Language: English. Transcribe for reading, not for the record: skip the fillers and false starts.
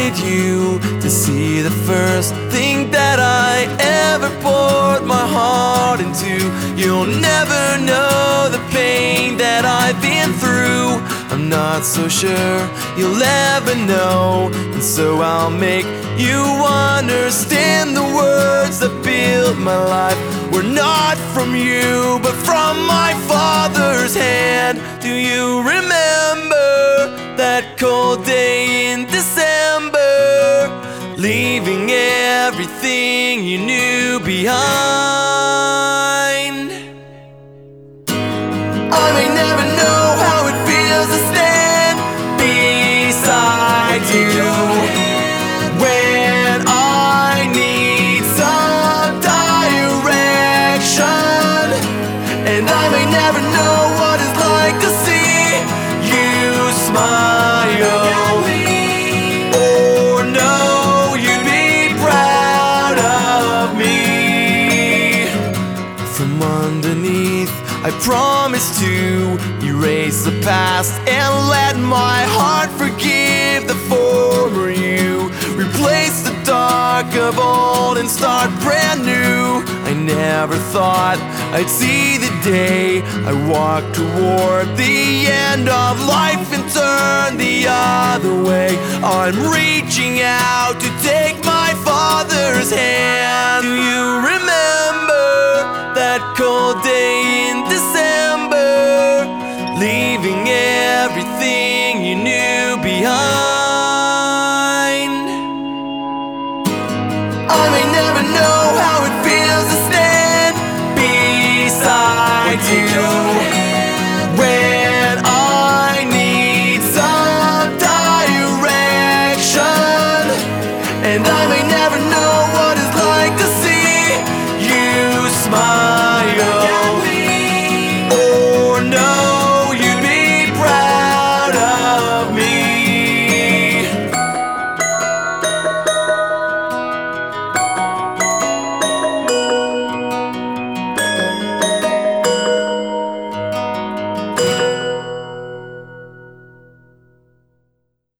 wanted you to see the first thing that I ever poured my heart into. You'll never know the pain that I've been through. I'm not so sure you'll ever know, and so I'll make you understand the words that built my life were not from you, but from my Father's hand. Do you remember that cold day in December, leaving everything you knew behind? I may never know how it feels to stand beside you when I need some direction, and I may never know what it's like to see you smile, or know you'd be proud of me. From underneath, I promise to erase the past and let my heart forgive the former you. Replace the dark of old and start brand new. I never thought I'd see the day I walk toward the end of life and turn the other way. I'm reaching out to take my Father's hand. Do you remember that cold day in December, leaving everything you knew behind? I may never know how it feels to stand beside you when I need some direction, and I may never know what it's like to see you smile, or know